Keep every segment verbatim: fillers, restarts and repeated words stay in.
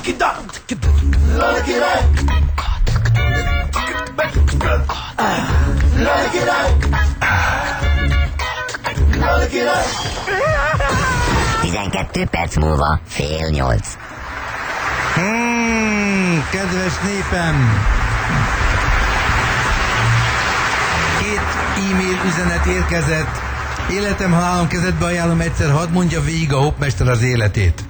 Lali király. Lali király. Lali király. tizenkét perc múlva fél nyolc. Hmm, kedves népem! Két e-mail üzenet érkezett. Életem, halálom kezedbe ajánlom, egyszer hadd mondja végig a hopmester az életét.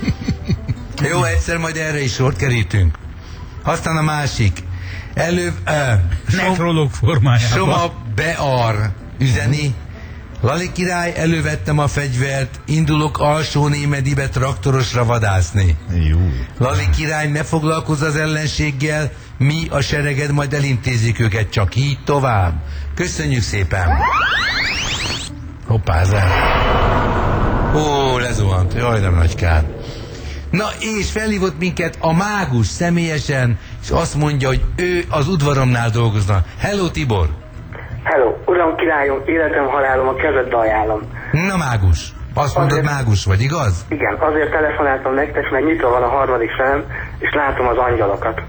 Jó, egyszer majd erre is sort kerítünk. Aztán a másik. Előbb... Uh, Nekrológ formájában. Soma Bear üzeni. Lali király, elővettem a fegyvert, indulok alsó Némedibe traktorosra vadászni. Jó. Lali király, ne foglalkozz az ellenséggel, mi a sereged, majd elintézik őket, csak így tovább. Köszönjük szépen! Hoppá, zár. Ó, lezuhant, jaj, nem nagy kár. Na, és felhívott minket a mágus személyesen, és azt mondja, hogy ő az udvaromnál dolgozna. Hello, Tibor! Hello, uram királyom, életem, halálom, a kezedbe ajánlom. Na, mágus. Azt mondod, Azért... mágus vagy, igaz? Igen, azért telefonáltam nektek, mert nyitva van a harmadik szemem, és látom az angyalokat.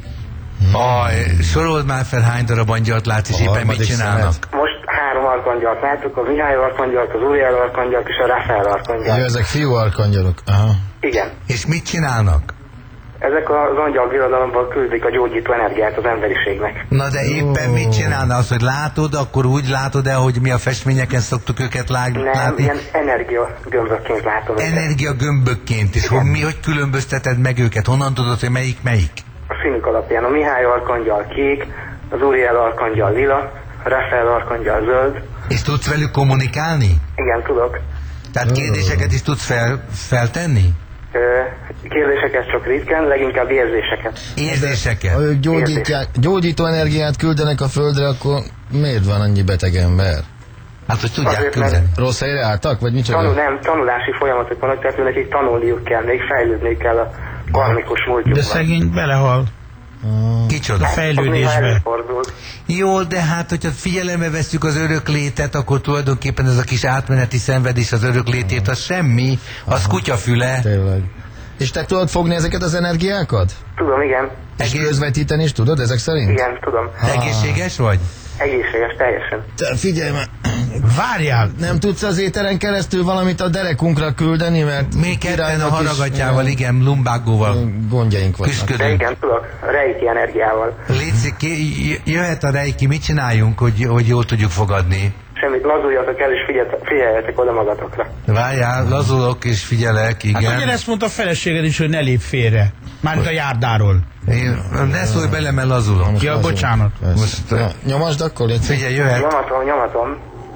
Aj, sorold már fel, hány darab angyalt látsz, és A éppen mit harmadik csinálnak? szemed. Most három arkangyalt látok, a Mihály arkangyalt, az Uriel arkangyalt és a Rafael Jó, arkangyalt. ezek fiú arkangyalok. Aha. Igen, És mit csinálnak? ezek az angyalbirodalomból küldik a gyógyító energiát az emberiségnek. Na de éppen mit csinálna? Az, hogy látod, akkor úgy látod el, hogy mi a festményeken szoktuk őket lá- Nem, látni? ilyen energiagömbökként látom őket. Energiagömbökként, és hogy mi, hogy különbözteted meg őket? Honnan tudod, hogy melyik melyik? A színük alapján a Mihály arkangyal kék, az Uriel arkangyal lila, a Rafael arkangyal zöld. És tudsz velük kommunikálni? Igen, tudok. Tehát kérdéseket is tudsz fel, feltenni? Ö, kérdéseket csak ritkán, leginkább érzéseket. Érzéseket? Ha ők gyógyítják, gyógyító energiát küldenek a földre, akkor miért van annyi beteg ember? Hát, hogy tudják Azért, küldeni. Rossz helyre álltak, vagy micsoda? Tanul, nem, tanulási folyamatok vannak, tehát nekik tanulniuk kell, még fejlődni kell a karmikus múltjukban. De szegény belehal Kicsoda? a Az néha fejlődésbe. előfordul. Jó, de hát, hogyha figyelembe vesszük az örök létet, akkor tulajdonképpen ez a kis átmeneti szenvedés az örök létét, az semmi, az kutyafüle. Tényleg. És te tudod fogni ezeket az energiákat? Tudom, igen. És Egész- közvetíteni is tudod ezek szerint? Igen, tudom. Egészséges vagy? Egészséges, teljesen. Te figyelj már, Várjál! nem tudsz az éteren keresztül valamit a derekunkra küldeni, mert Még ketten a királynak is, haragatyával, igen, igen, lumbágóval gondjaink vannak. De küzdködünk. igen, tudok. Reiki energiával. Léci, ki- jöhet a reiki, mit csináljunk, hogy, hogy jól tudjuk fogadni? Semmit, lazuljatok el és figyeljetek, figyeljetek oda magatokra. Várjál, lazulok és figyelek, Hát igen. ugyanezt mondta a feleséged is, hogy ne lép félre. Mármint a járdáról. Én, ne szólj bele, mert lazulok. Most Ja, lazul. bocsánat. Persze. Most, Ja, nyomasd akkor, légy szíves. Figyelj, jöhet. Nyomatom, nyomatom.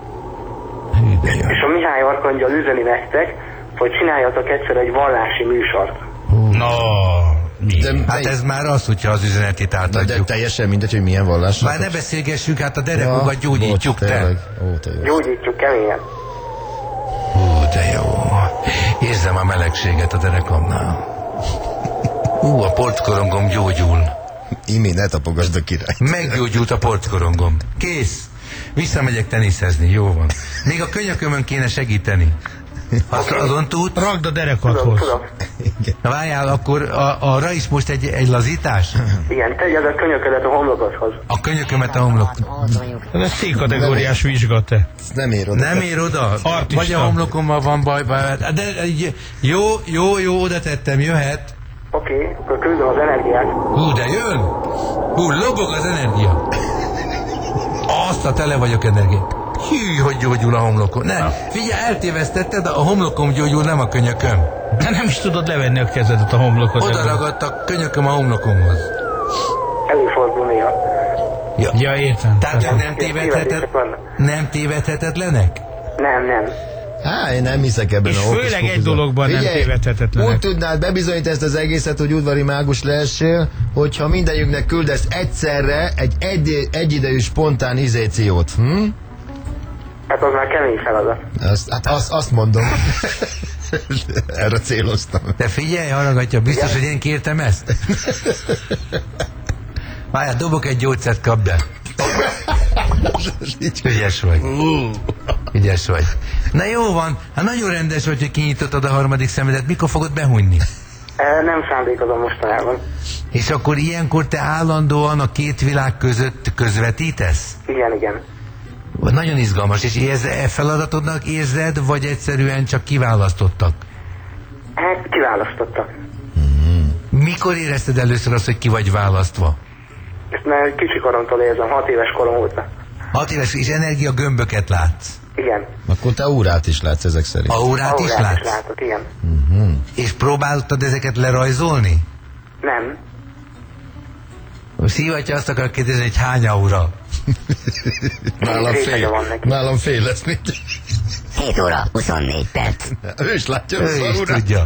És a Mihály arkangyal üzeni nektek, hogy csináljatok egyszer egy vallási műsort. No, mi? De, Hát melyik- ez már az, hogyha az üzenetét de, de átadjuk. teljesen mindegy, hogy milyen vallás. Már ne beszélgessünk, hát a derekunkat gyógyítjuk, bocs, te. tényleg. Ó, te jó. Gyógyítjuk keményen. Hú, de jó. Érzem a melegséget a derekamnál. Hú, a portkorongom gyógyul. Imi, ne tapogasd a királyt. Meggyógyult a portkorongom. Kész. Visszamegyek teniszezni, jó van. Még a könyökömön kéne segíteni. Azt azon tud? Ragd a Tudom, derekadhoz. tudom. Na várjál, akkor a, arra is most egy, egy lazítás? Igen, tegyed a könyöködet a homlokodhoz. A könyökömet a homlok. Ez egy C-kategóriás vizsga, te. Ezt nem ér oda. Nem ér oda? Artista. Vagy a homlokommal van baj, baj. De jó, jó, jó, oda tettem, jöhet. Oké, okay, akkor küldöm az energiát. Hú, de jön! Hú, lobog az energia. Azt a tele vagyok energia. Hű, hogy gyógyul a homlokom. Ne, figyelj, eltévesztetted, a homlokom gyógyul, nem a könyököm. De nem is tudod levenni a kezedet a homlokhoz. Oda ragadt a könyököm a homlokomhoz. Előfordul néha. Ja, Ja, értem. Tehát Tehát- nem tévedheted, tévedések vannak. nem tévedhetetlenek? Nem, nem. Há, én nem hiszek ebben És a főleg hókusz-pókuszban. egy dologban nem Figyelj, tévedhetetlenek. Úgy tudnád bebizonyítani ezt az egészet, hogy udvari mágus lehessél, hogyha mindenjüknek küldesz egyszerre egy, egy egyidejű spontán izéciót. Hm? Hát az már kemény feladat. Azt, hát azt, azt mondom. Erre céloztam. De figyelj, hallgatja, biztos, hogy én kértem ezt? Várjál, dobok egy gyógyszert, kapd el. Ügyes vagy. Ügyes vagy. Na jó van, hát nagyon rendes vagy, hogy kinyitottad a harmadik szemedet. Mikor fogod behunyni? E, nem szándékozom mostanában. És akkor ilyenkor te állandóan a két világ között közvetítesz? Igen, igen. Nagyon izgalmas, és ez e feladatodnak érzed, vagy egyszerűen csak kiválasztottak? Hát kiválasztottak. Mikor érezted először azt, hogy ki vagy választva? Ezt már kicsi koromtól érzem, hat éves korom óta. Hat éves, és energiagömböket látsz? Igen. Akkor te órát is látsz ezek szerint. Aurát is Aurát látsz? is látok, igen. És próbáltad ezeket lerajzolni? Nem. Szívatja azt akar kérdezni, hogy hány aura? Nálam Rétege fél. van neki. Nálam fél lesz, mint... hét óra, huszonnégy perc. Ő is látja Ő az is órát. tudja.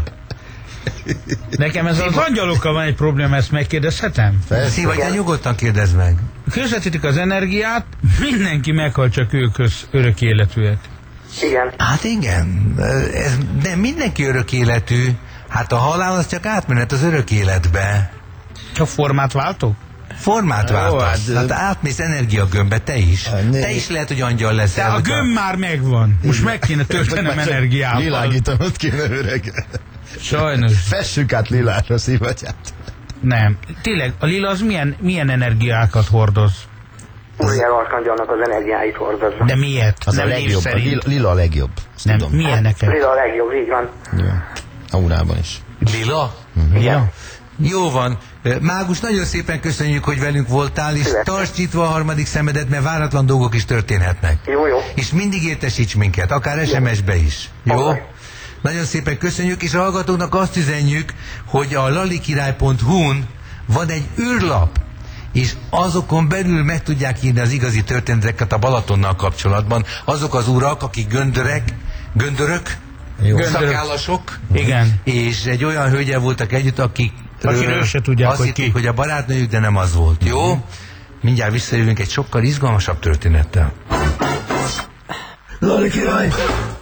Nekem ez az angyalokkal van egy probléma, ezt megkérdezhetem? Szívatja, nyugodtan kérdezd meg. Közvetítik az energiát, mindenki meghal, csak ők köz örök életűek. Igen. Hát igen, ez nem mindenki örök életű. Hát a halál az csak átmenet az örök életbe. Csak formát váltok? Formát váltasz. hát, Hát átmész energiagömbbe, te is. né- Te is lehet, hogy angyal De leszel. a hogyha- gömb már megvan. Most meg kéne töltenem energiával. Világítanod kéne, öreg. Sajnos. Fessük át lilára szívatját. Nem. Tényleg, a lila az milyen, milyen energiákat hordoz? Uriel Arkangyalnak az energiáit hordozza. De miért? Az Nem a név legjobb. A szerint. lila, lila a legjobb. Ezt Nem, tudom. milyeneket? Lila a legjobb, így van. Jó. Aurában is. Lila? Ja. Jó van. Mágus, nagyon szépen köszönjük, hogy velünk voltál, és Szívesen. tartsd nyitva a harmadik szemedet, mert váratlan dolgok is történhetnek. Jó, jó. És mindig értesíts minket, akár es em es-be is. Jó? Oké. Nagyon szépen köszönjük, és a hallgatóknak azt üzenjük, hogy a lalikirály pont hu-n van egy űrlap, és azokon belül meg tudják írni az igazi történeteket a Balatonnal kapcsolatban. Azok az urak, akik göndörek, göndörök, Jó. szakállasok, Igen. és egy olyan hölgyel voltak együtt, akik Akiről se tudják, azt hogy hitték, ki. hogy a barátnőjük, de nem az volt. Jó? Mindjárt visszajövünk egy sokkal izgalmasabb történettel. Lali király.